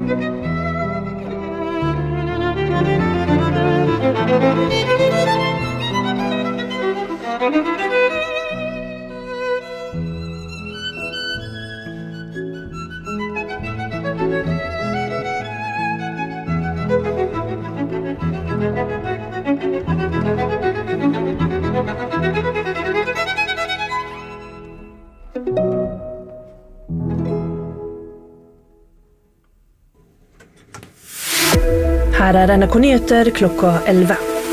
Her NRK Nyheter klokka 11.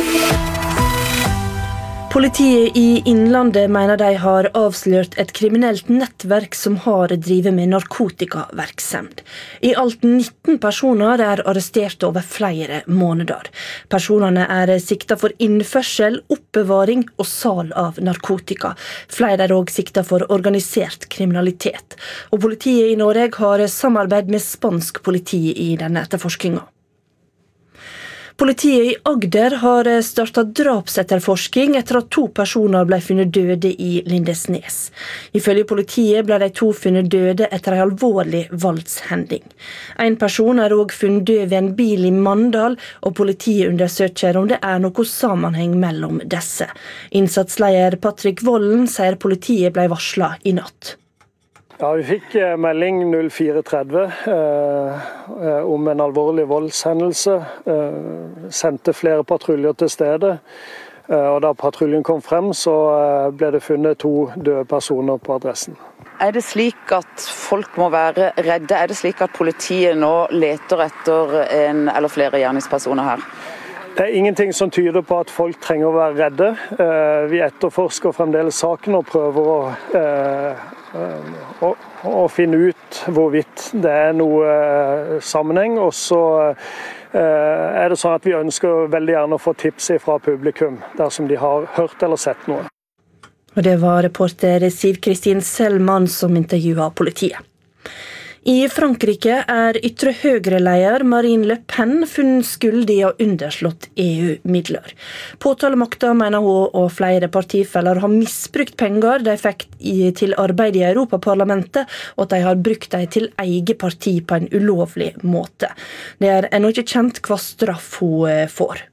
Politiet i Innlandet mener de har avslørt et kriminelt nettverk som har drivet med narkotikaverksemd. I alt 19 personer er arrestert over flere måneder. Personene er siktet for innførsel, oppbevaring og salg av narkotika. Flere er også siktet for organisert kriminalitet. Og politiet i Norge har samarbeid med spansk politi i denne etterforskningen. Politiet i Agder har startet drapsetterforsking etter at 2 personer ble funnet døde i Lindesnes. Ifølge politiet ble de 2 funnet døde etter en alvorlig voldshending. En person er også funnet død ved en bil i Mandal, og politiet undersøker om det er noe sammenheng mellom disse. Innsatsleder Patrick Vollen sier politiet ble varslet i natt. Ja, vi fikk melding 04.30 om en alvorlig voldshendelse. Sendte flere patruljer til stedet. Og da patruljen kom frem, så ble det funnet 2 døde personer på adressen. Er det slik at folk må være redde? Er det slik at politiet nå leter etter en eller flere gjerningspersoner her? Det er ingenting som tyder på at folk trenger å være redde. Vi etterforsker fremdeles saken og prøver å finne ut hvorvidt det er noe sammenheng. Og så er det sånn at vi ønsker veldig gjerne å få tips fra publikum dersom de har hørt eller sett noe. Og det var reporter Siv Kristin Selman som intervjuet politiet. I Frankrike er ytre høyre-leder Marine Le Pen funnet skyldig og underslått EU-midler. Påtalemakta mener hun og flere partifeller har misbrukt penger de fikk til arbeid i Europaparlamentet, og at de har brukt dem til eget parti på en ulovlig måte. Det er ennå ikke kjent hva straff hun får.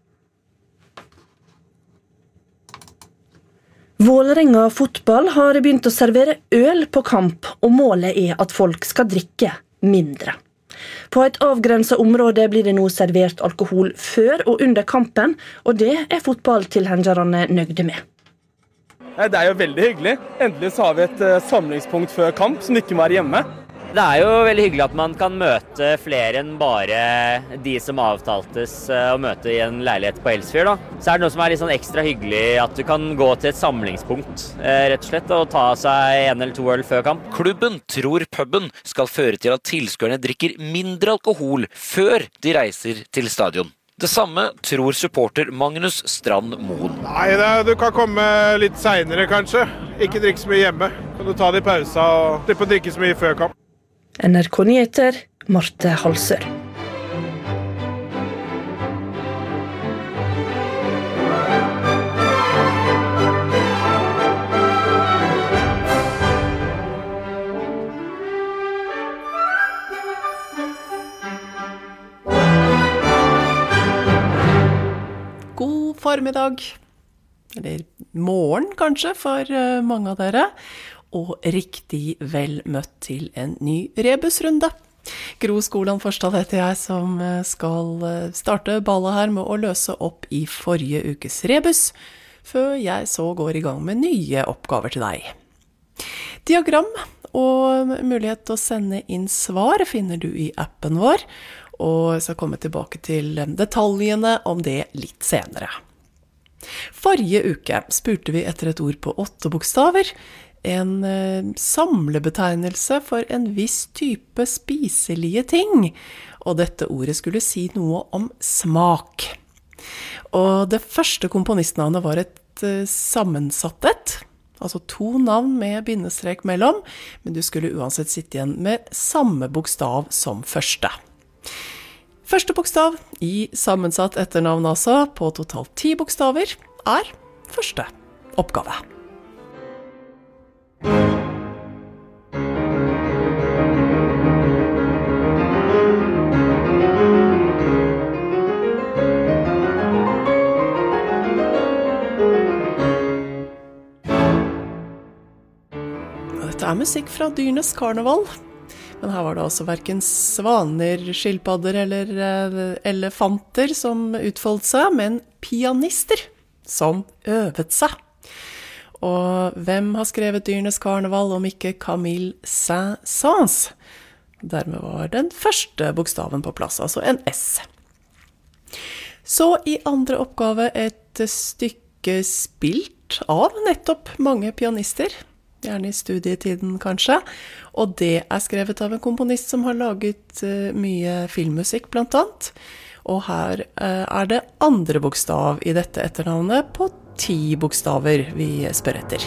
Vålerenga fotball har begynt å servere øl på kamp, og målet er at folk skal drikke mindre. På et avgrenset område blir det nå servert alkohol før og under kampen, og det er fotballtilhengerne nøgde med. Det er jo veldig hyggelig. Endelig så har vi et samlingspunkt før kamp som ikke må være hjemme. Det er jo veldig hyggelig at man kan møte flere enn bare de som avtaltes å møte i en leilighet på Elsfyr. Så er det noe som er litt sånn ekstra hyggelig at du kan gå til et samlingspunkt, rett og slett, og ta seg 1 eller 2 øl før kamp. Klubben tror puben skal føre til at tilskuerne drikker mindre alkohol før de reiser til stadion. Det samme tror supporter Magnus Strand Moen. Nei, du kan komme litt senere kanskje. Ikke drikke så mye hjemme. Kan du ta det i pausa og slippe å drikke så mye før kamp. NRK Nyheter, Marte Halsør. God formiddag, eller morgen kanskje for mange av dere. Og riktig vel møtt til en ny rebusrunde. Gro Skoland Forstad heter jeg, som skal starte ballet her med å løse opp i forrige ukes rebus, før jeg så går i gang med nye oppgaver til deg. Diagram og mulighet til å sende inn svar finner du i appen vår, og jeg skal komme tilbake til detaljene om det litt senere. Forrige uke spurte vi etter et ord på 8 bokstaver, en samlebetegnelse for en viss type spiselige ting, og dette ordet skulle si noe om smak. Og det første komponistnavnet var et sammensatt et, altså 2 navn med bindestrek mellom, men du skulle uansett sitte igjen med samme bokstav som første. Første bokstav i sammensatt etternavn altså, på totalt 10 bokstaver, er første oppgave. musikk fra Dyrenes karneval. Men her var det altså hverken svaner, skilpadder eller elefanter som utfoldet seg, men pianister som øvet seg. Og hvem har skrevet Dyrenes karneval om ikke Camille Saint-Saëns? Dermed var den første bokstaven på plass, altså en S. Så i andre oppgave et stykke spilt av nettopp mange pianister, gjerne i studietiden kanskje, og det skrevet av en komponist som har laget mye filmmusikk blant annet, og her det andre bokstav i dette etternavnet på 10 bokstaver vi spør etter.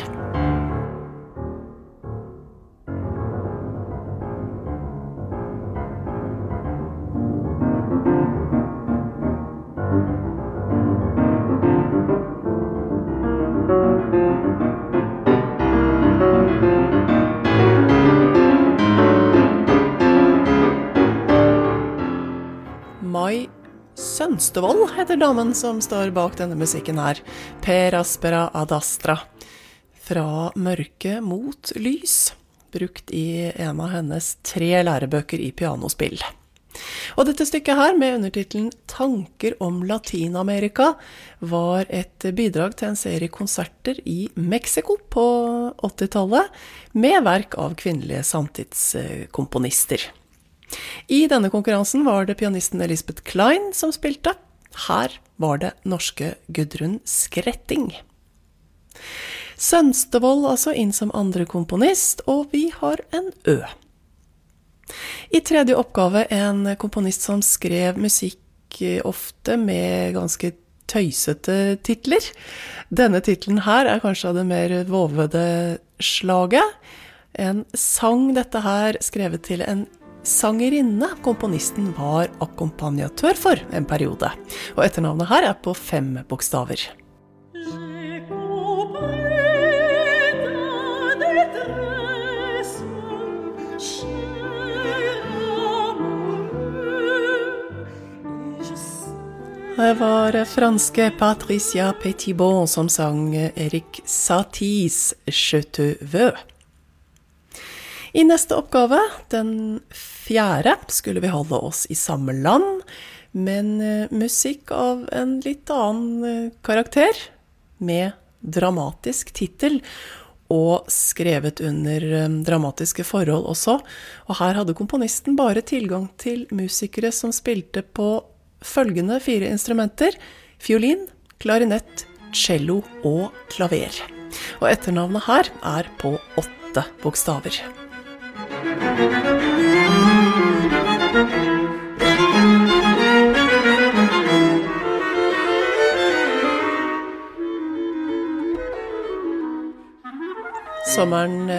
Mai Sønstevold heter damen som står bak denne musikken her. Per aspera ad astra. Fra mørke mot lys. Brukt i en av hennes 3 lærebøker i pianospill. Og dette stykket her, med undertitelen Tanker om Latinamerika, var et bidrag til en serie konserter i Mexico på 80-tallet, med verk av kvinnelige samtidskomponister. I denne konkurransen var det pianisten Elisabeth Klein som spilte. Her var det norske Gudrun Skretting. Sønstevold altså inn som andre komponist, og vi har en Ø. I tredje oppgave en komponist som skrev musikk ofte med ganske tøysete titler. Denne titlen her kanskje av det mer vovede slaget. En sang dette her skrevet til en sangerinne komponisten var akkompagnatør for en periode, og etternavnet her på 5 bokstaver. Det var franske Patricia Petitbon som sang Erik Satie's Je te veux. I neste oppgave, den 4., skulle vi holde oss i samme land, men musikk av en litt annen karakter, med dramatisk titel, og skrevet under dramatiske forhold også. Og her hadde komponisten bare tilgang til musikere som spilte på følgende 4 instrumenter: fiolin, klarinett, cello og klaver. Og etternavnet her på 8 bokstaver. Sommeren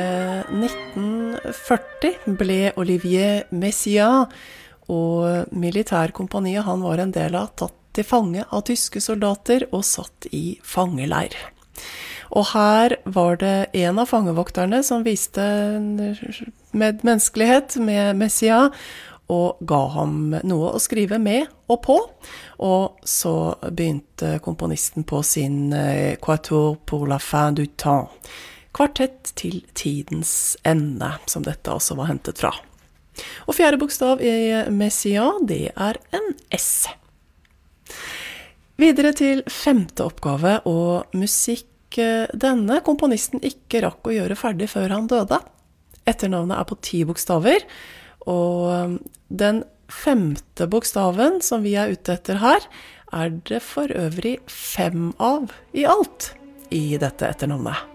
1940 ble Olivier Messiaen og militærkompaniet han var en del av tatt til fange av tyske soldater og satt i fangeleir. Og her var det en av fangevokterne som viste medmenneskelighet med Messiaen og ga ham noe å skrive med og på. Og så begynte komponisten på sin Quatuor pour la fin du temps. Kvartett til tidens ende, som dette også var hentet fra. Og 4. bokstav i Messiaen, det en S. Videre til 5. oppgave, og musikk denne komponisten ikke rakk å gjøre ferdig før han døde. Etternavnet på 10 bokstaver, og den 5. bokstaven som vi ute etter her, det for øvrig 5 av i alt i dette etternavnet.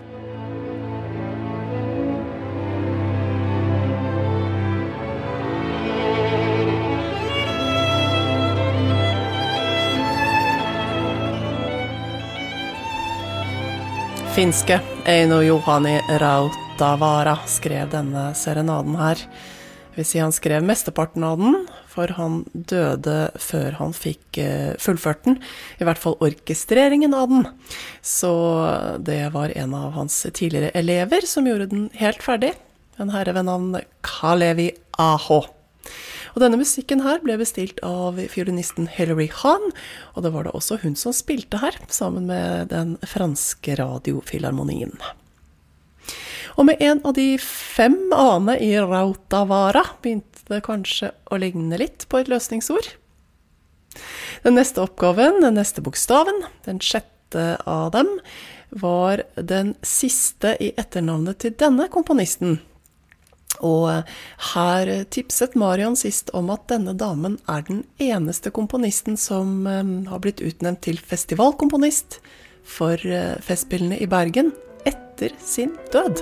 Finske Eino Juhani Rautavaara skrev denne serenaden her. Det vil si han skrev mesteparten av den, for han døde før han fikk fullført den, i hvert fall orkestreringen av den. Så det var en av hans tidligere elever som gjorde den helt ferdig, en herre ved navn Kalevi Aho. Og denne musikken her ble bestilt av fiolinisten Hilary Hahn, og det var da også hun som spilte her, sammen med den franske radiofilharmonien. Og med en av de 5 ane i Rautavaara begynte det kanskje å ligne litt på et løsningsord. Den neste oppgaven, den neste bokstaven, den 6. av dem, var den siste i etternavnet til denne komponisten. Og her tipset Marion sist om at denne damen er den eneste komponisten som har blitt utnevnt til festivalkomponist for festspillene i Bergen etter sin død.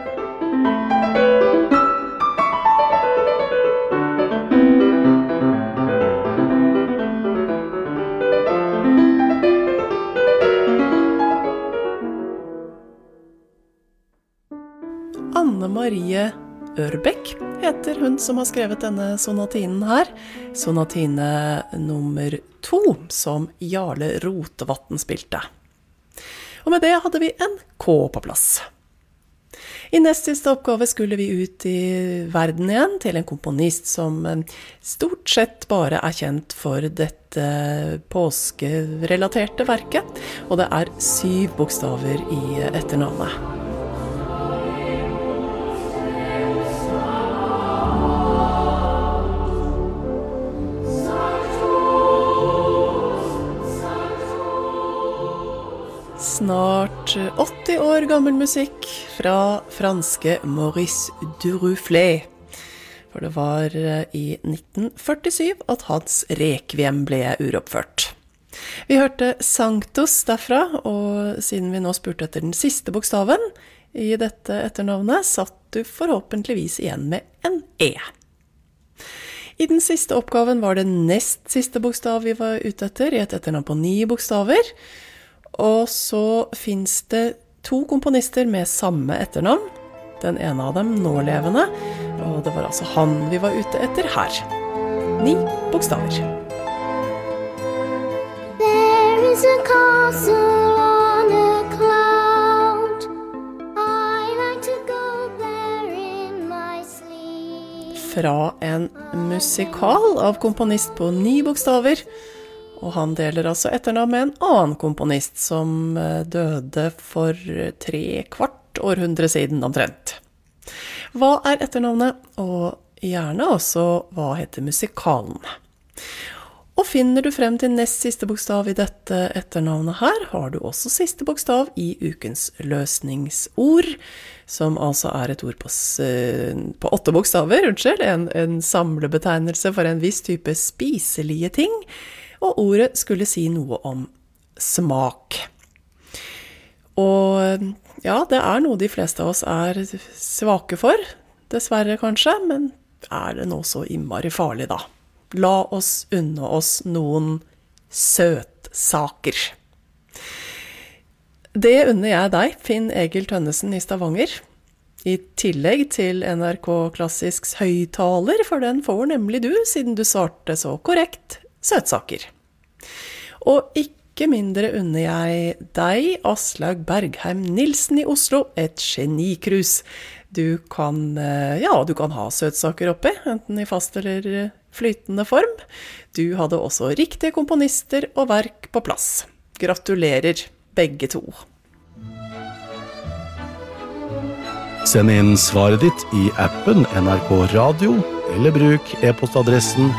Anne Marie Ørbekk heter hun som har skrevet denne sonatinen her. Sonatine nummer 2, som Jarle Rotevatn spilte. Og med det hadde vi en K på plass. I nest siste oppgave skulle vi ut i verden igjen til en komponist som stort sett bare er kjent for dette påskerelaterte verket, og det er 7 bokstaver i etternavnet. Snart 80 år gammel musikk fra franske Maurice Duruflé. For det var i 1947 at hans Requiem ble uroppført. Vi hørte Sanctus derfra, og siden vi nå spurte etter den siste bokstaven i dette etternavnet, satt du forhåpentligvis igjen med en E. I den siste oppgaven var det nest siste bokstav vi var ute etter, i et etternavn på 9 bokstaver. Og så finnes det 2 komponister med samme etternavn. Den ene av dem nålevende, og det var altså han vi var ute etter her. 9 bokstaver. There is a castle on a cloud. I like to go there in my sleep. Fra en musikal av komponist på 9 bokstaver. Og han deler altså etternavn med en annen komponist som døde for 3/4 århundre siden omtrent. Hva er etternavnet? Og gjerne også hva heter musikalen? Og finner du frem til nest siste bokstav i dette etternavnet her, har du også siste bokstav i ukens løsningsord, som altså er et ord på 8 bokstaver, en samlebetegnelse for en viss type spiselige ting, og ordet skulle si noe om smak. Og ja, det er noe de fleste av oss er svake for, dessverre kanskje, men er det nå så innmari farlig da? La oss unne oss noen søtsaker. Det unner jeg deg, Finn Egil Tønnesen i Stavanger, i tillegg til NRK Klassisks høyttaler, for den får nemlig du, siden du svarte så korrekt, søtsaker. Og ikke mindre unner jeg deg, Aslaug Bergheim Nilsen i Oslo, et genikrus. Du kan ha søtsaker oppi, enten i fast eller flytende form. Du hadde også riktige komponister og verk på plass. Gratulerer, begge to. Send inn svaret ditt i appen NRK Radio, eller bruk e-postadressen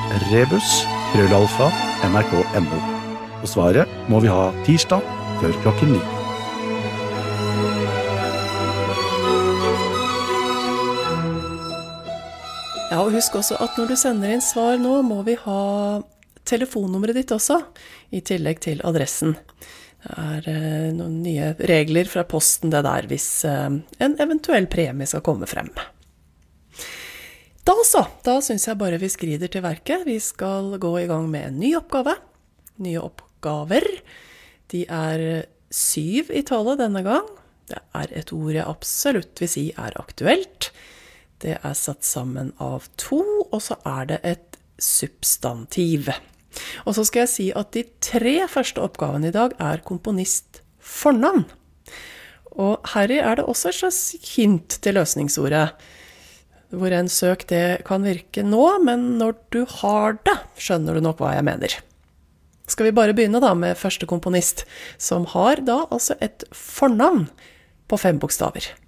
rebus@nrk.no. Og svaret må vi ha tirsdag før 9:00. Ja, og husk også at når du sender inn svar nå, må vi ha telefonnummeret ditt også, i tillegg til adressen. Det er noen nye regler fra posten det der, hvis en eventuell premie skal komme frem. Da synes jeg bare vi skrider til verket. Vi skal gå i gang med en ny oppgave. Nye oppgaver. De er 7 i tallet denne gang. Det er et ord jeg absolutt vil si er aktuelt. Det er satt sammen av 2, og så er det et substantiv. Og så skal jeg si at de 3 første oppgavene i dag er komponist fornavn. Og herri er det også et slags hint til løsningsordet, hvor en søk det kan virke nå, men når du har det, skjønner du nok hva jeg mener. Skal vi bare begynne da med første komponist, som har da altså et fornavn på 5 bokstaver.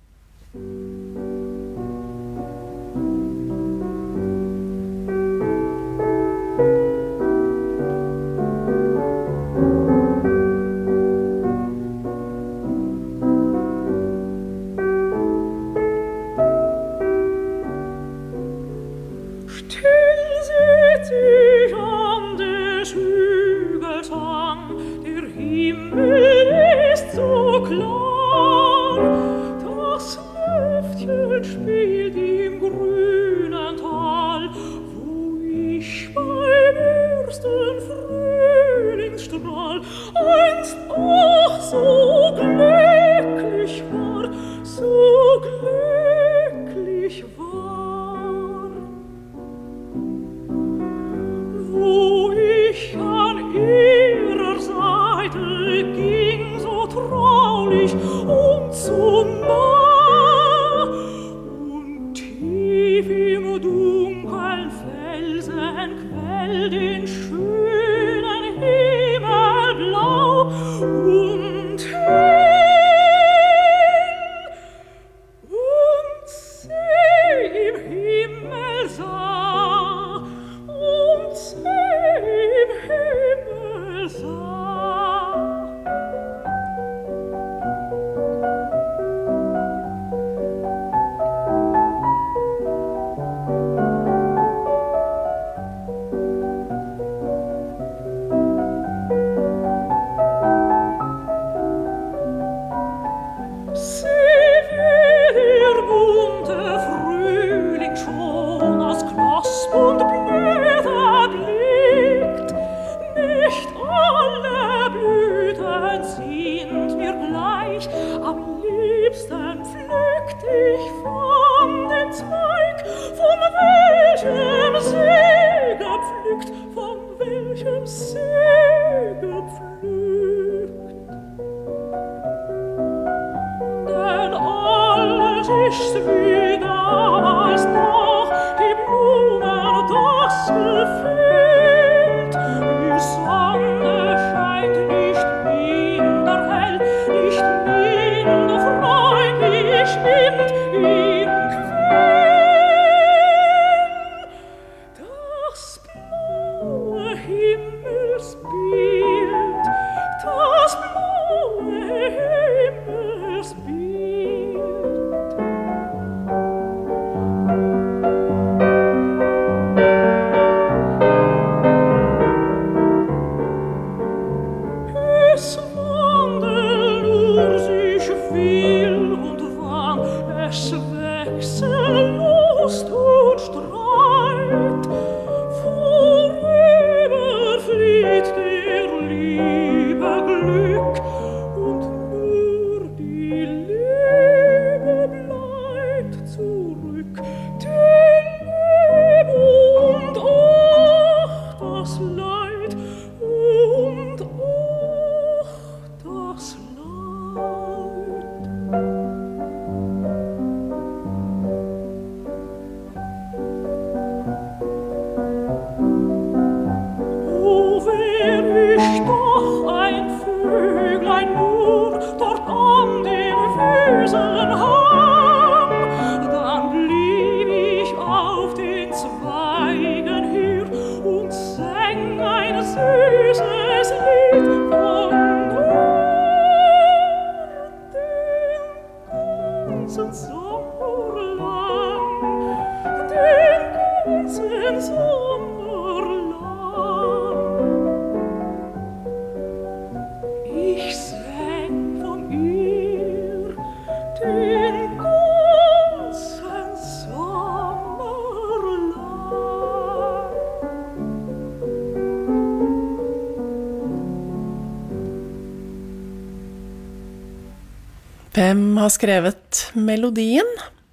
Hvem har skrevet melodien?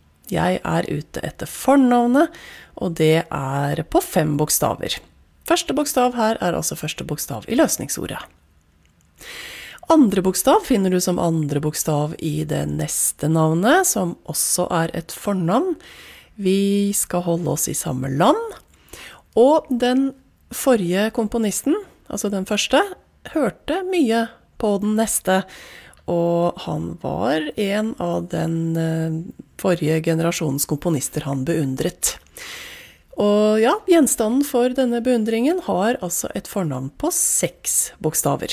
Jeg ute etter fornavnet, og det på 5 bokstaver. Første bokstav her altså første bokstav i løsningsordet. Andre bokstav finner du som andre bokstav i det neste navnet, som også et fornavn. Vi skal holde oss i samme land, og den forrige komponisten, altså den første, hørte mye på den neste, og han var en av den forrige generasjonens komponister han beundret. Og ja, gjenstanden for denne beundringen har altså et fornavn på 6 bokstaver.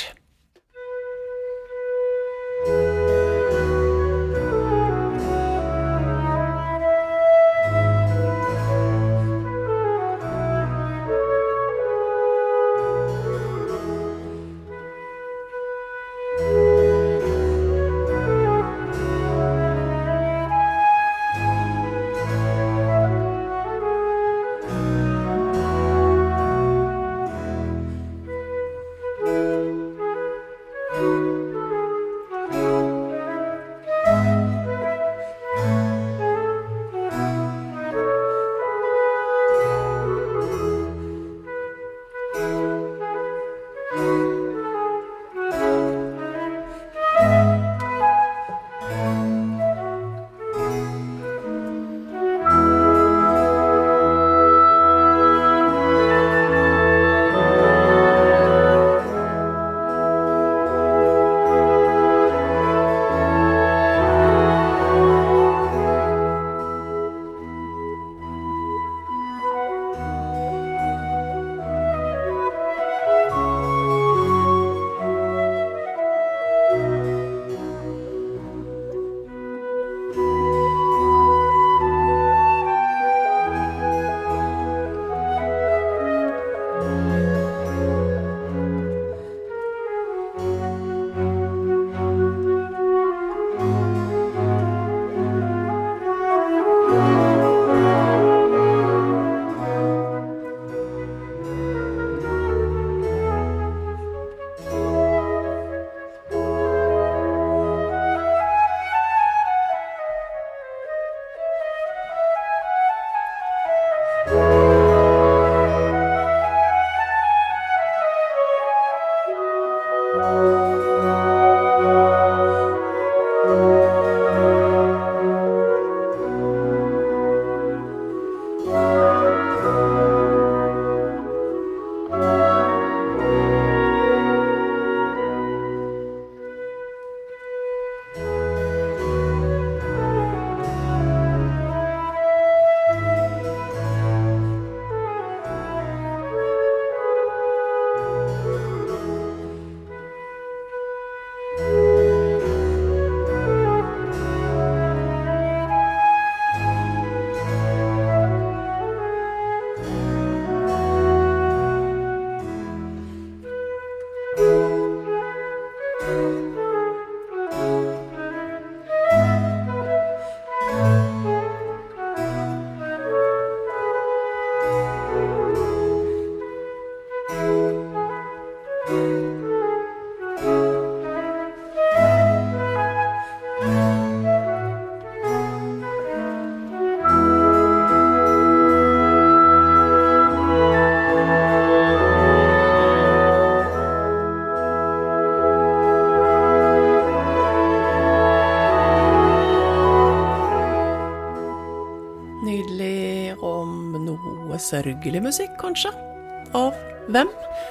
Sørgelig musikk, kanskje? Av hvem?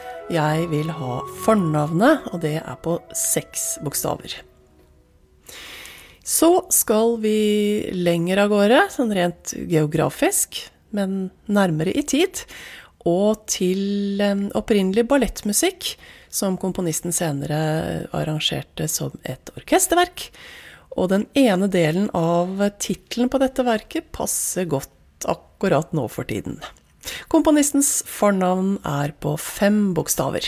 Jeg vil ha fornavnet, og det er på 6 bokstaver. Så skal vi lenger av gårde, sånn rent geografisk, men nærmere i tid, og til opprinnelig ballettmusikk, som komponisten senere arrangerte som et orkesterverk. Og den ene delen av titlen på dette verket passer godt akkurat nå for tiden. Komponistens fornavn er på 5 bokstaver.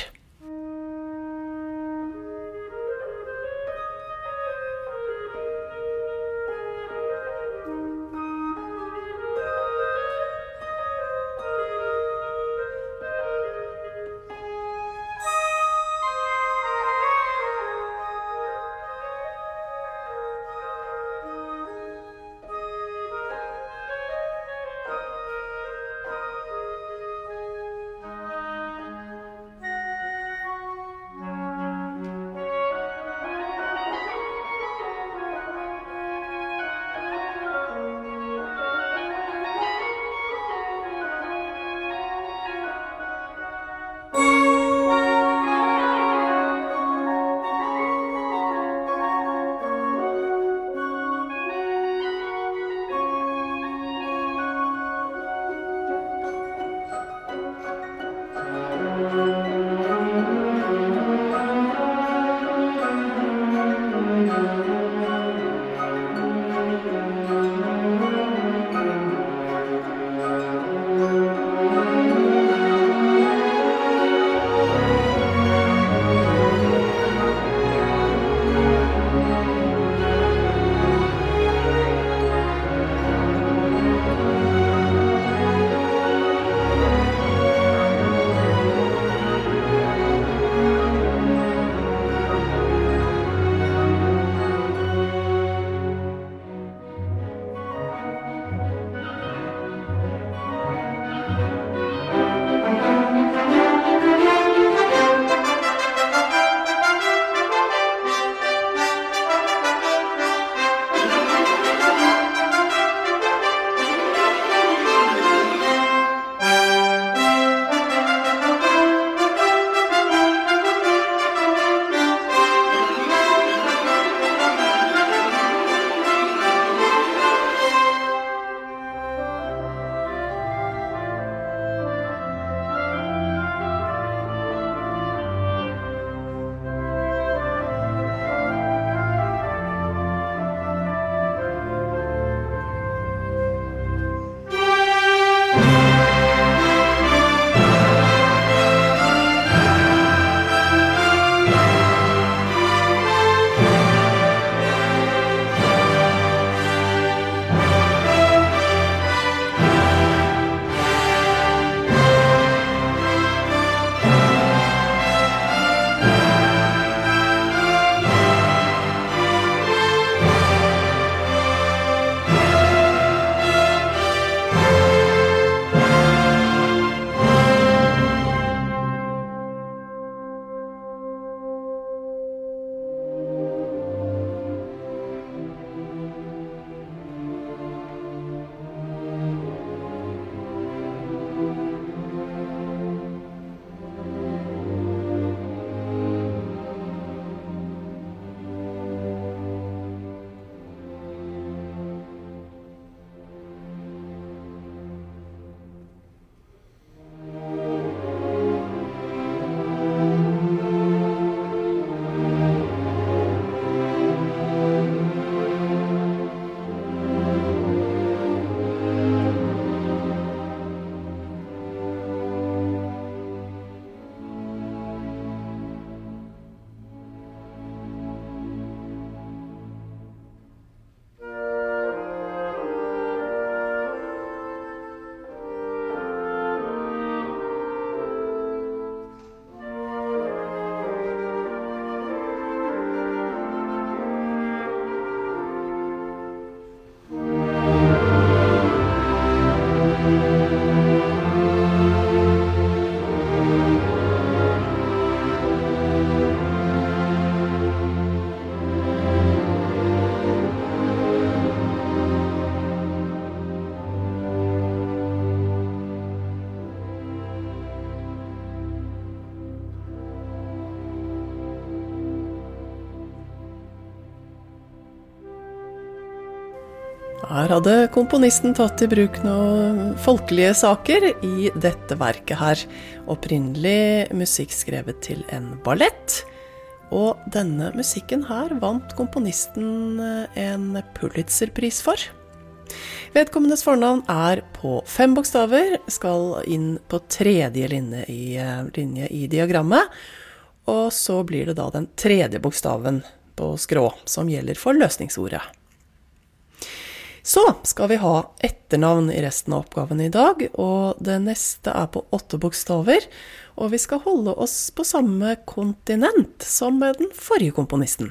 Her hadde komponisten tatt I bruk noen folkelige saker I dette verket her. Opprinnelig musikk skrevet til en ballett, og denne musikken her vant komponisten en Pulitzerpris for. Vedkommendes fornavn på 5 bokstaver, skal inn på tredje linje I diagrammet, og så blir det da den tredje bokstaven på skrå som gjelder for løsningsordet. Så skal vi ha etternavn I resten av oppgaven I dag, og det neste på 8 bokstaver, og vi skal holde oss på samme kontinent som med den forrige komponisten.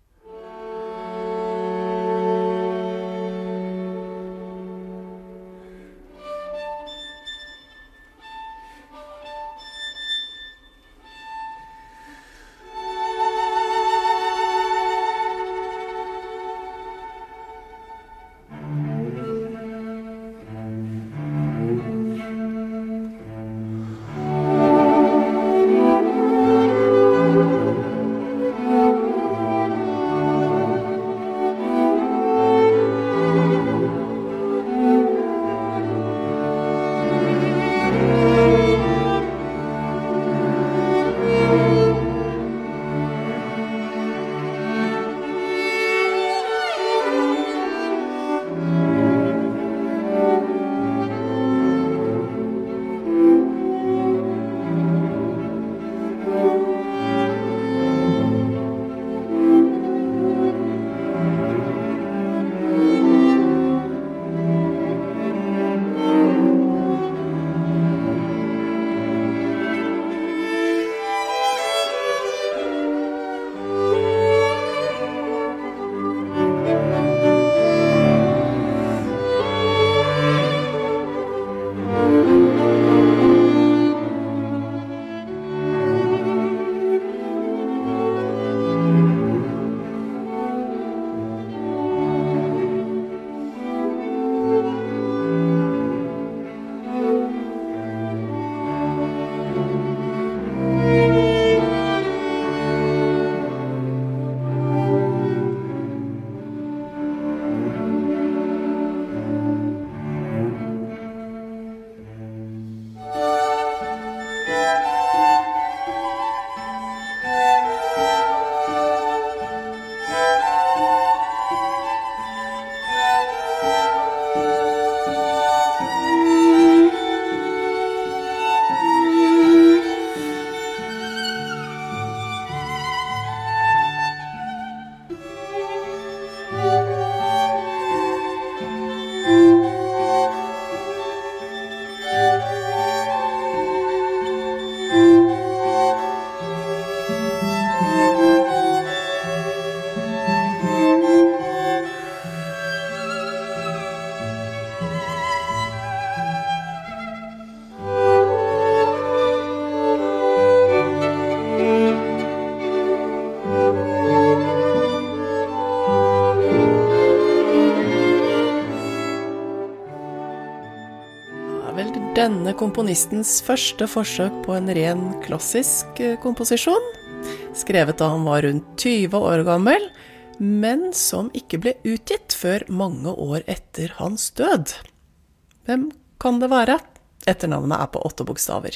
Denne komponistens første forsøk på en ren klassisk komposisjon, skrevet da han var rundt 20 år gammel, men som ikke ble utgitt før mange år etter hans død. Hvem kan det være? Etternavnet på 8 bokstaver.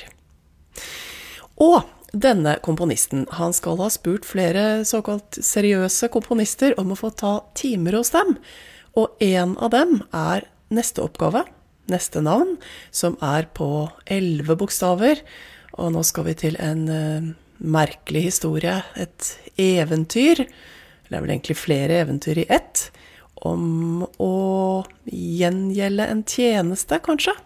Og denne komponisten, han skal ha spurt flere såkalt seriøse komponister om å få ta timer hos dem, og en av dem neste oppgave, neste navn, som på 11 bokstaver, og nå skal vi til en merkelig historie, et eventyr, eller det vel egentlig flere eventyr I ett, om å gjengjelde en tjeneste, kanskje?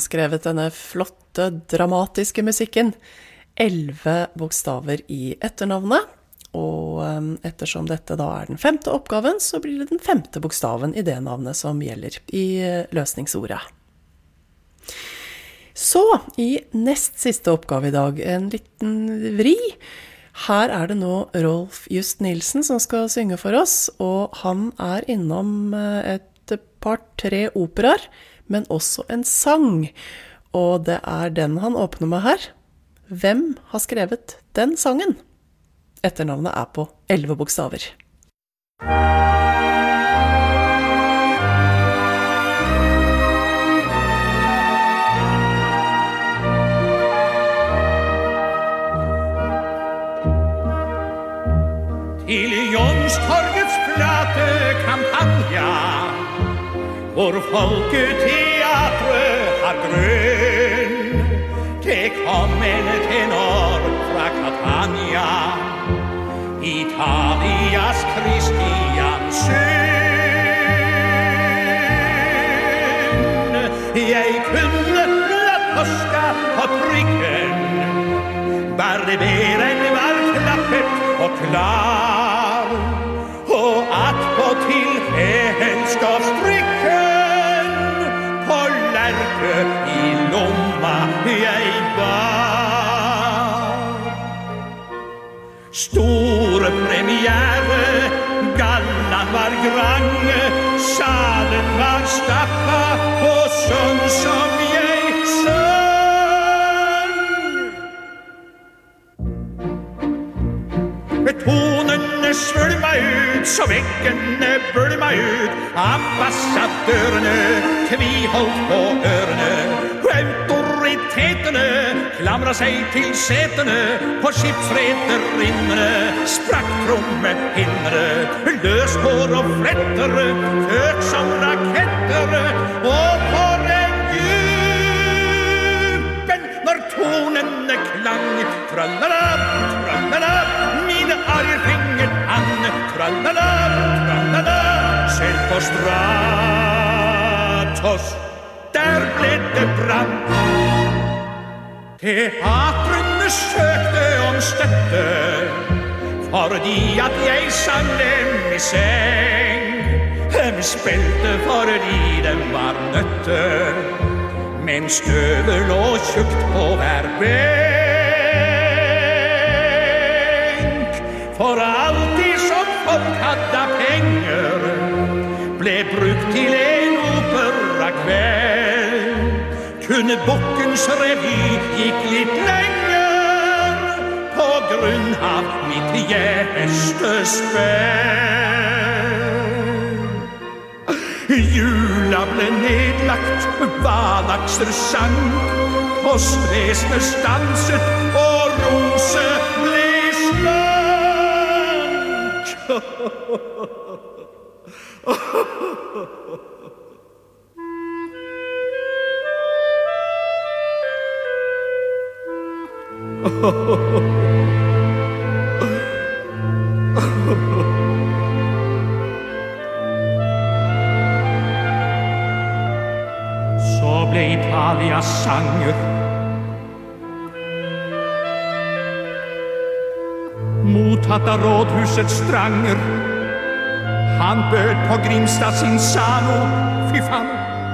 skrevet denne flotte, dramatiske musikken. 11 bokstaver i etternavnet, og ettersom dette da den 5. oppgaven, så blir det den 5. bokstaven i det navnet som gjelder i løsningsordet. Så, i nest siste oppgave i dag, en liten vri. Her det nå Rolf Just Nilsen som skal synge for oss, og han innom et par-3 operer, men også en sang. Og det den han åpner med her. Hvem har skrevet den sangen? Etternavnet på 11 bokstaver. Til Youngstorgets flate kampanja, hvor folketeatret har grønn. Det kom en tenor fra Catania, Italias Kristiansund. Jeg kunne la påska på trykken, barberen var klappet og klar, og attpåtil henskapsstrikken på lærke i lomma jeg bar. Store premiere, gallan var grange, salen var stappa og sånn som jeg sang. Tonene svølma ut, så veggene bølma ut, ambassadørene tviholdt på ørene. Autoritetene klamra seg til setene, på skipsrederinnene sprakk trommehinnere. Løshår og flettere føk som raketter, og for en juben når tonene klang. Trallala, trallala, mine arger fingret an. Trallala, trallala, selv på Stratos, der ble det brann. Teatrene søkte om støtte, fordi at jeg sang dem i seng. De spilte fordi de var nøtte, men støvet lå tjukt på hver benk. For alltid som folk hadde penger, ble brukt til en operakveld. Kunne Bukkens revy gikk litt lenger på grunn av mitt gjestespill. Jula ble nedlagt, valakser sang, postvesenet stanset og rose ble slank. Så ble Italia sanger, mottatt av rådhusets stranger. Han bød på Grimstad sin Sano, fy faen,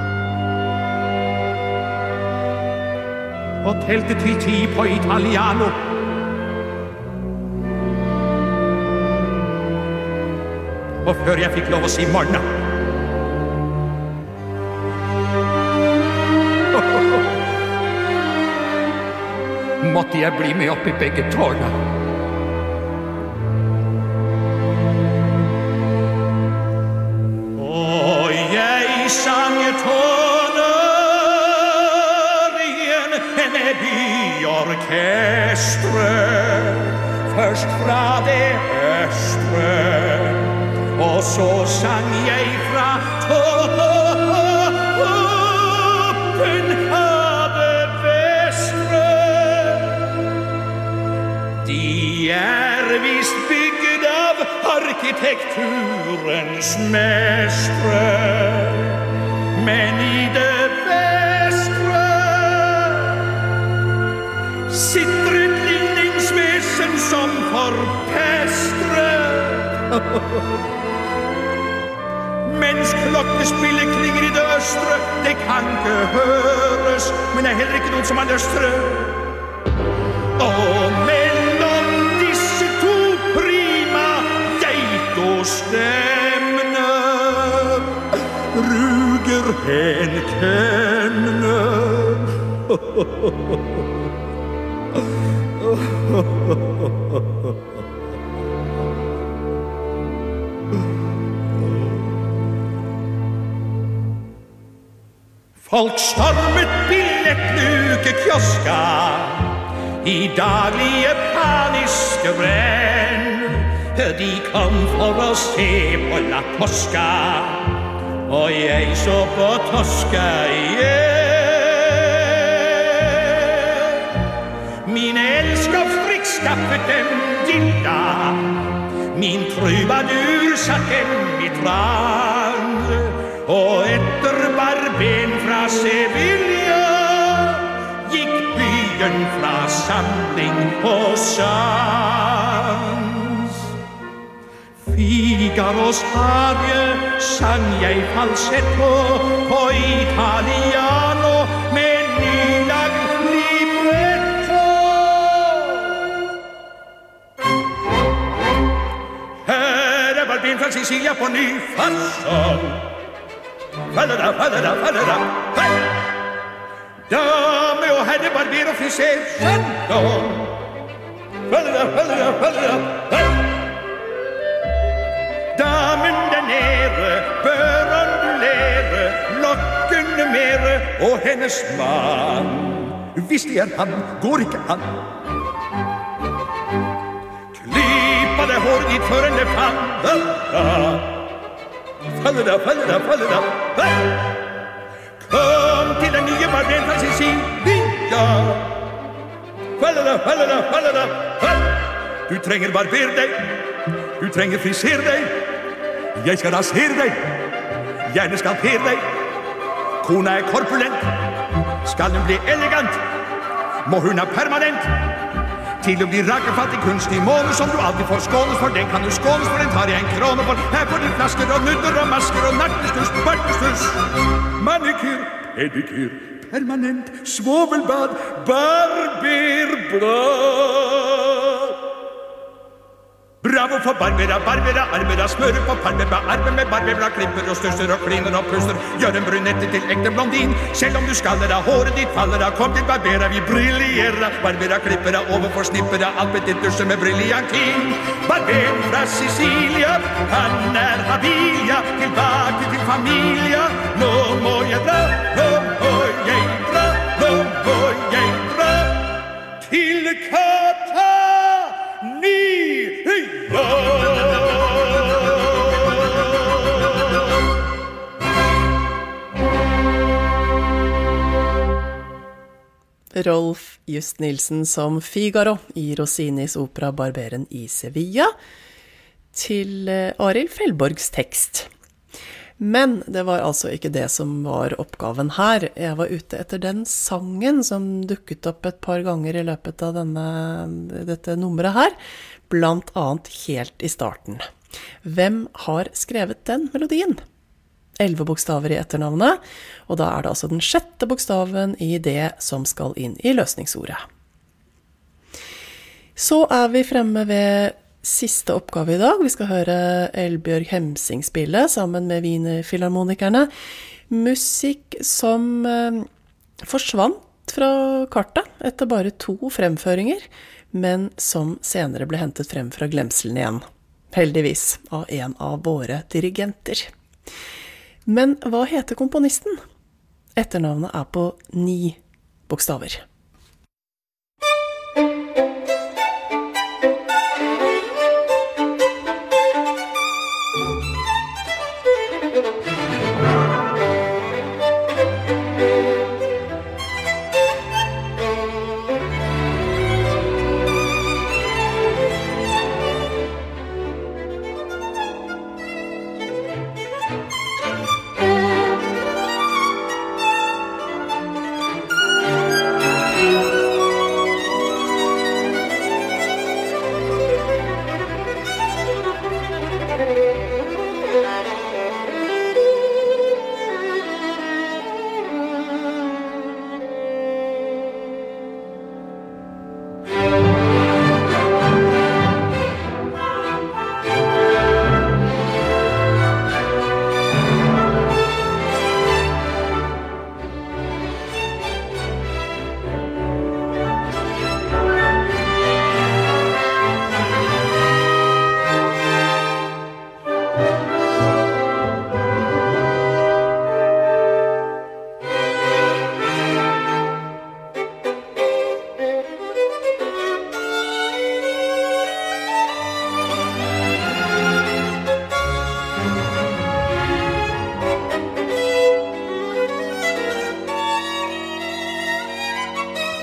og telte til 10 på Italiano. Og før jeg fikk lov å si morna, måtte jeg bli med opp i begge tårna. Og jeg sang tånerien med byorkestre, først fra det østre, og så sang jeg fra toppen av det vestre. De visst bygd av arkitekturens mestre, men i det vestre sitter et ligningsvesen som forpestrer. Mens klokkespillet klinger i det østre, det kan ikke høres, men er heller ikke noen som er løstre. Og mellom disse to prima geitostemmene ruger en kemne. Folk stormet billetlukekioska i daglige paniske brenn. De kom for å se på La Tosca, og jeg så på Tosca igjen. Min elskapsdrikk skaffet dem gilda, min trubadur satt dem i trans, og etter barben fra Sevilla gikk byen fra samling på sans. Figaros arie sang jeg falsetto på italiano med nylag libretto. Her er barben fra Sicilia på ny fasong. Fallera, fallera, fallera, hei! Dame og herre, barber og friser, skjønn! Fallera, fallera, fallera, hei! Damen der nede bør ondulere, lokkende mere, og hennes mann, hvis det er han, går ikke an. Klippa det håret ditt før enn det faller. Fallera, fallera, fallera, hei! Kom til den nye barberen fra Sicilia. Fallera, fallera, fallera, hei! Du trenger barber deg, du trenger friser deg. Jeg skal rasere deg, gjerne skalpere deg. Kona er korpulent, skal hun bli elegant, må hun ha permanent. Til å bli rakefattig kunstig måne som du alltid får skånes for. Den kan du skånes for, den tar jeg en krone for. Her får du flasker og nudder og masker og nattestus, bartestus. Manikyr, pedikyr, permanent, svovelbad, barberblad. Bravo for barbera, barbera, arbera, smører på parmeba, arme med barberblad, klipper og størster og kliner og puster. Gjør en brunette til ekte blondin, selv om du skaller av håret ditt faller av. Kom til barbera, vi brillierer, barbera, klipper av overfor snipper av, alt med ditt dusje med brilliantin. Barberen fra Sicilia, han er habilia, tilbake til familia. Nå må jeg dra, nå må jeg dra, nå må jeg dra, til Catania. Rolf Just Nilsen som Figaro i Rossinis opera Barberen i Sevilla, til Arild Fellborgs tekst. Men det var altså ikke det som var oppgaven her. Jeg var ute etter den sangen som dukket opp et par ganger i løpet av dette nummeret her, blant annet helt i starten. Hvem har skrevet den melodien? 11 bokstaver i etternavnet, og da er det altså den 6. bokstaven i det som skal inn i løsningsordet. Så er vi fremme ved siste oppgave i dag. Vi skal høre Elbjørg Hemsing spille sammen med Wienerfilharmonikerne. Musikk som forsvant fra kartet etter bare 2 fremføringer, men som senere ble hentet frem fra glemselen igjen. Heldigvis av en av våre dirigenter. Men hva heter komponisten? Etternavnet er på 9 bokstaver.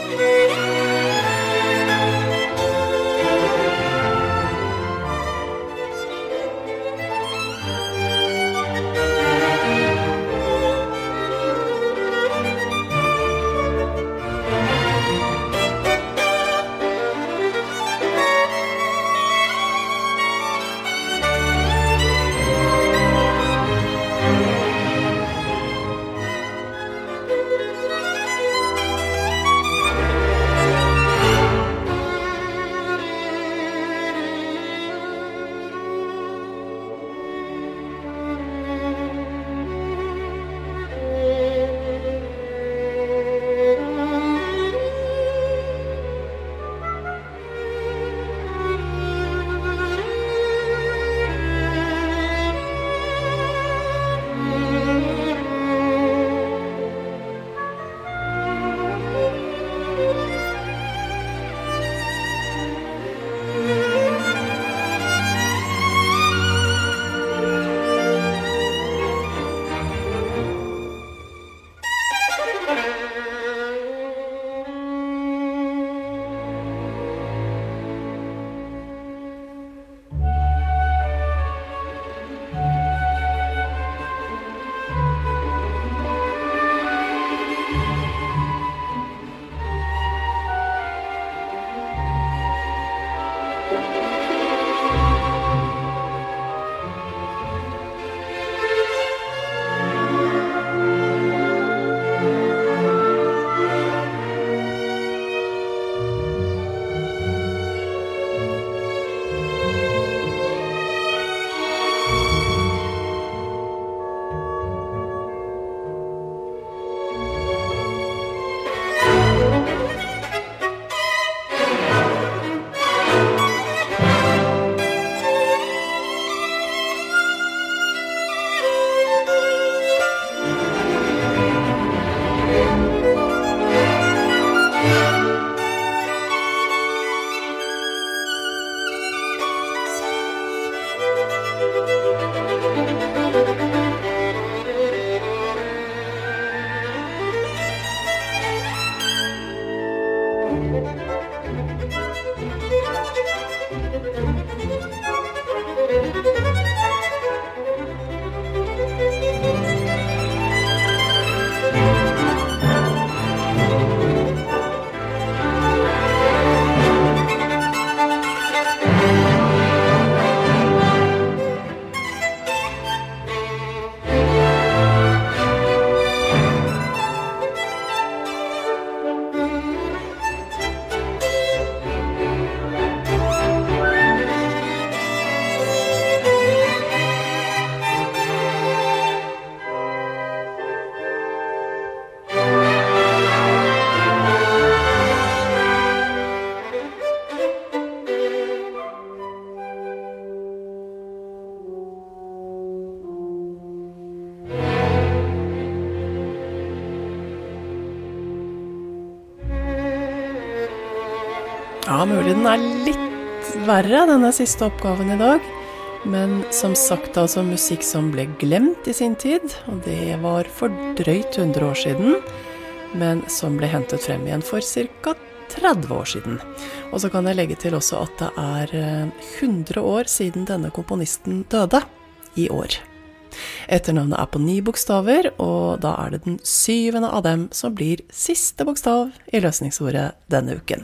Ja, mulig den litt verre, denne siste oppgaven I dag. Men som sagt, altså musikk som ble glemt I sin tid, og det var for drøyt 100 år siden, men som ble hentet frem igjen for ca. 30 år siden. Og så kan jeg legge til også at det 100 år siden denne komponisten døde I år. Etternavnet på 9 bokstaver, og da det den 7. av dem som blir siste bokstav I løsningsordet denne uken.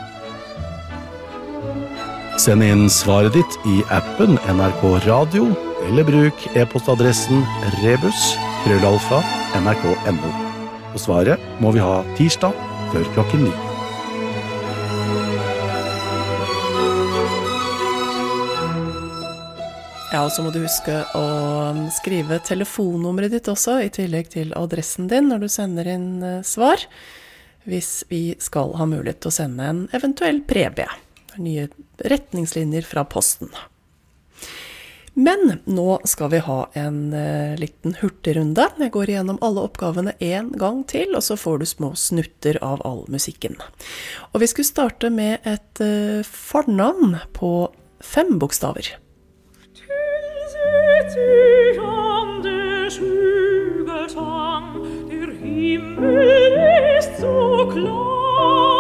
Send inn svaret ditt I appen NRK Radio, eller bruk e-postadressen rebus@nrk.no. Og svaret må vi ha tirsdag før klokken 9. Ja, og så må du huske å skrive telefonnummeret ditt også, I tillegg til adressen din når du sender inn svar, hvis vi skal ha mulighet til å sende en eventuell premie. Nye retningslinjer fra posten. Men nå skal vi ha en liten hurtigrunde. Jeg går igjennom alle oppgavene en gang til, og så får du små snutter av all musikken. Og vi skulle starte med et fornavn på 5 bokstaver. Sich an der Schügelsang, der Himmel ist so klar.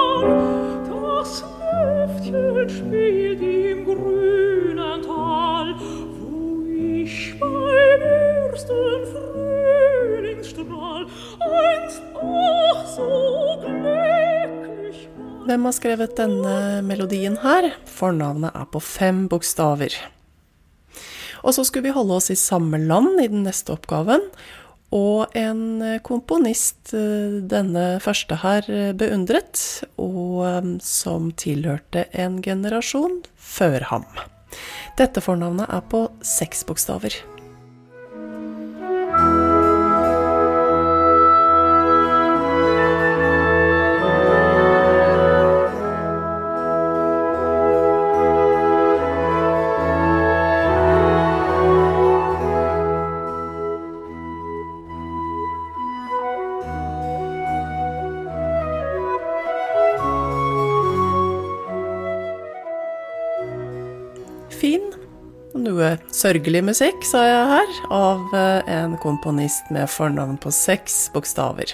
hvem har skrevet denne melodien her? Fornavnet på 5 bokstaver. Og så skulle vi holde oss i samme land i den neste oppgaven, og en komponist denne første her beundret, og som tilhørte en generasjon før ham. Dette fornavnet på 6 bokstaver. Fin, noe sørgelig musikk, sa jeg her, av en komponist med fornavn på 6 bokstaver.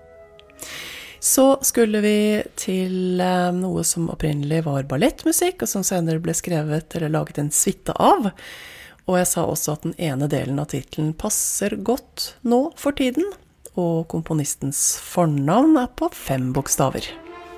Så skulle vi til noe som opprinnelig var ballettmusikk, og som senere ble skrevet eller laget en suite av. Og jeg sa også at den ene delen av titlen passer godt nå for tiden, og komponistens fornavn på 5 bokstaver.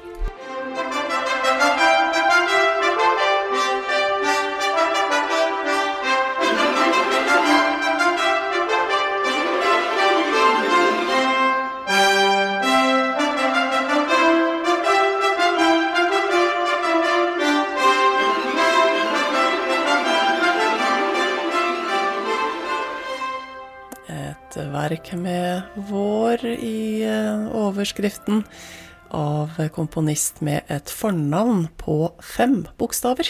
Verk med vår i overskriften av komponist med et fornavn på 5 bokstaver.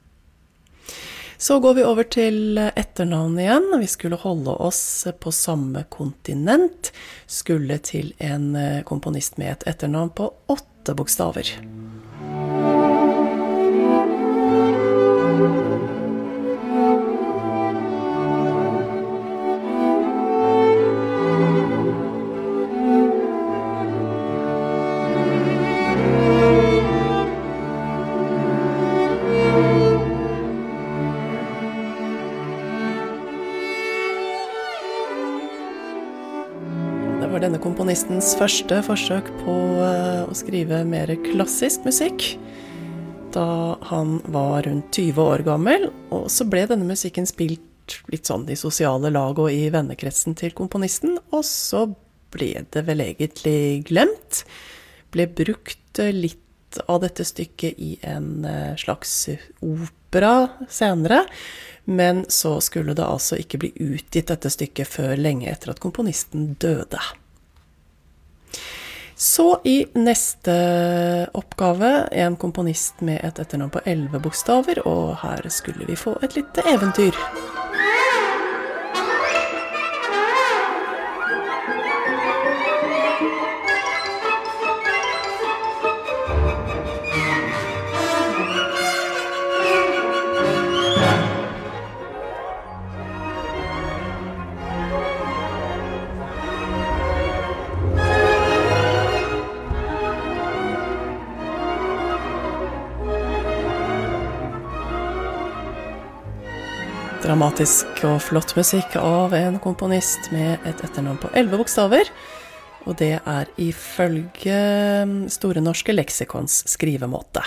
Så går vi over til etternavn igjen. Vi skulle holde oss på samme kontinent, skulle til en komponist med et etternavn på 8 bokstaver. Denne komponistens første forsøk på å skrive mer klassisk musikk da han var rundt 20 år gammel, og så ble denne musikken spilt litt sånn i sosiale lag og i vennekretsen til komponisten, og så ble det vel egentlig glemt. Ble brukt litt av dette stykket i en slags opera senere, men så skulle det altså ikke bli utgitt dette stykket før lenge etter at komponisten døde. Så i neste oppgave, en komponist med et etternavn på 11 bokstaver, og her skulle vi få et lite eventyr. Dramatisk og flott musikk av en komponist med et etternavn på 11 bokstaver, og det ifølge Store norske leksikons skrivemåte.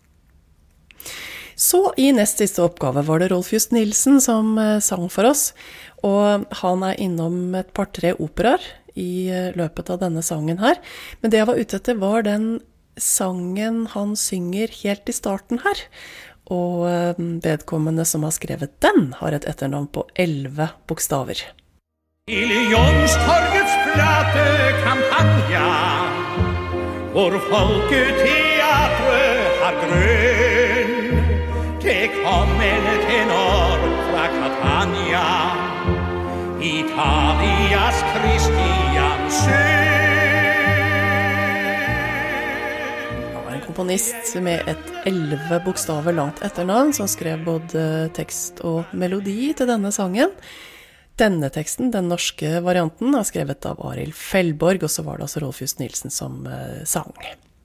Så i nest siste oppgave var det Rolf Just Nilsen som sang for oss, og han innom et par-tre operer i løpet av denne sangen her, men det jeg var ute etter var den sangen han synger helt i starten her, og vedkommende som har skrevet den har et etternavn på 11 bokstaver. Til Youngstorgets flate kampanja, hvor folketeatret har grønn, det kom en tenor fra Catania, Italias Kristiansø. Komponist med et 11 bokstaver langt etternavn som skrev både tekst og melodi til denne sangen. Denne teksten, den norske varianten, skrevet av Arild Fellborg, og så var det altså Rolf Just Nilsen som sang.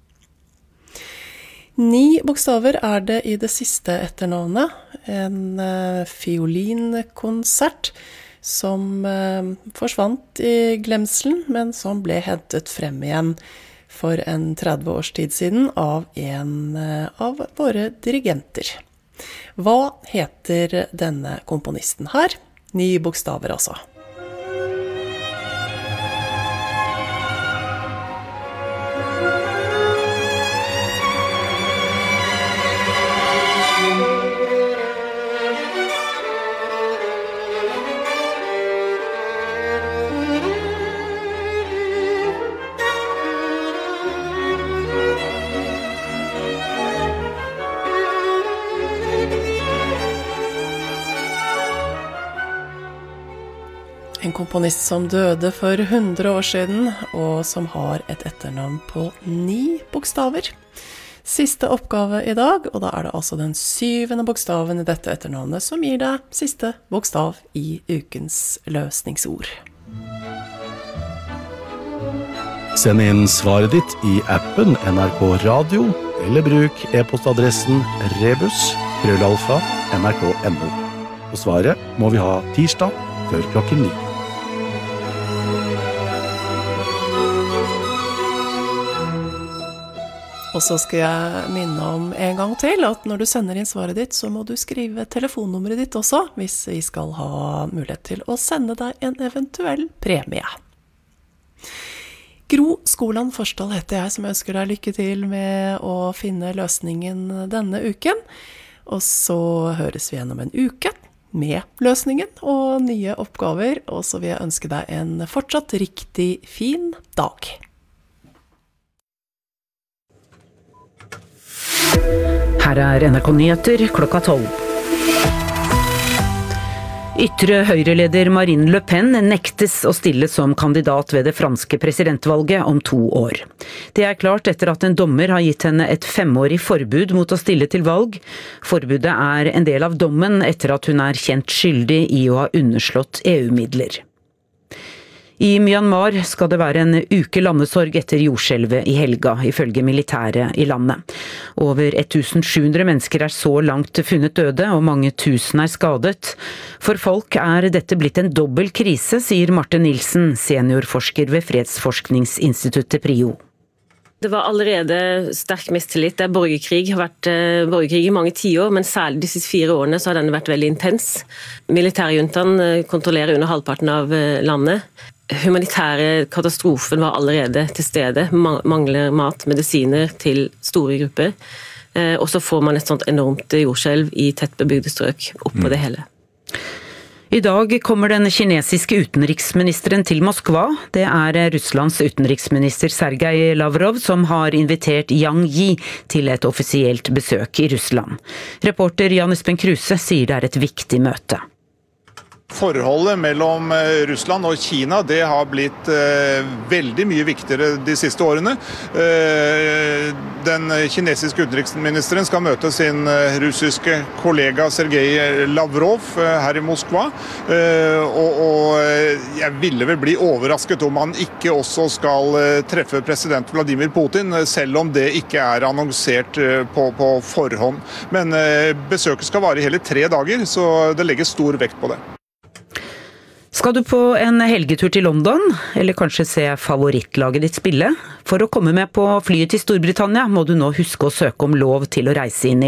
9 bokstaver det i det siste etternavnet, en fiolinkonsert som forsvant i glemselen, men som ble hentet frem igjen for en 30 års tid siden av en av våre dirigenter. Hva heter denne komponisten her? 9 bokstaver altså. En komponist som døde for 100 år siden, og som har et etternavn på 9 bokstaver. Siste oppgave I dag, og da det altså den 7. bokstaven I dette etternavnet som gir deg siste bokstav I ukens løsningsord. Send inn svaret ditt I appen NRK Radio, eller bruk e-postadressen rebus@nrk.no. Og svaret må vi ha tirsdag før klokken 9. Og så skal jeg minne om en gang til at når du sender inn svaret ditt, så må du skrive telefonnummeret ditt også, hvis vi skal ha mulighet til å sende deg en eventuell premie. Gro Skoland Forsdal heter jeg, som ønsker deg lykke til med å finne løsningen denne uken. Og så høres vi igjen om en uke med løsningen og nye oppgaver, og så vil jeg ønske deg en fortsatt riktig fin dag. Her NRK Nyheter klokka 12. Ytre høyreleder Marine Le Pen nektes å stille som kandidat ved det franske presidentvalget om 2 år. Det klart etter at en dommer har gitt henne et 5-årig forbud mot å stille til valg. Forbudet en del av dommen etter at hun kjent skyldig I å ha underslått EU-midler. I Myanmar skal det være en uke landesorg etter jordskjelvet I helga, ifølge militæret I landet. Over 1700 mennesker så langt funnet døde, og mange tusen skadet. For folk dette blitt en dobbel krise, sier Marte Nilsen, seniorforsker ved Fredsforskningsinstituttet PRIO. Det var allerede sterk mistillit. Det borgerkrig, har vært borgerkrig I mange tiår, men særlig de siste 4 årene så har denne vært veldig intens. Militærjuntaen kontrollerer under halvparten av landet. Humanitære katastrofen var allerede til stede, mangler mat, medisiner til store grupper, og så får man et sånt enormt jordskjelv I tettbebygde strøk oppå det hele. I dag kommer den kinesiske utenriksministeren til Moskva. Det Russlands utenriksminister Sergej Lavrov som har invitert Yang Yi til et offisielt besøk I Russland. Reporter Jan Espen Kruse sier det et viktig møte. Forholdet mellom Russland og Kina det har blitt veldig mye viktigere de siste årene. Den kinesiske utenriksministeren skal møte sin russiske kollega Sergej Lavrov her I Moskva. Og jeg ville vel bli overrasket om han ikke også skal treffe president Vladimir Putin, selv om det ikke annonsert på forhånd. Men besøket skal vare I hele 3 dager, så det legges stor vekt på det. Skal du på en helgetur til London, eller kanskje se favorittlaget ditt spille? For å komme med på flyet til Storbritannia må du nå huske å søke om lov til å reise inn I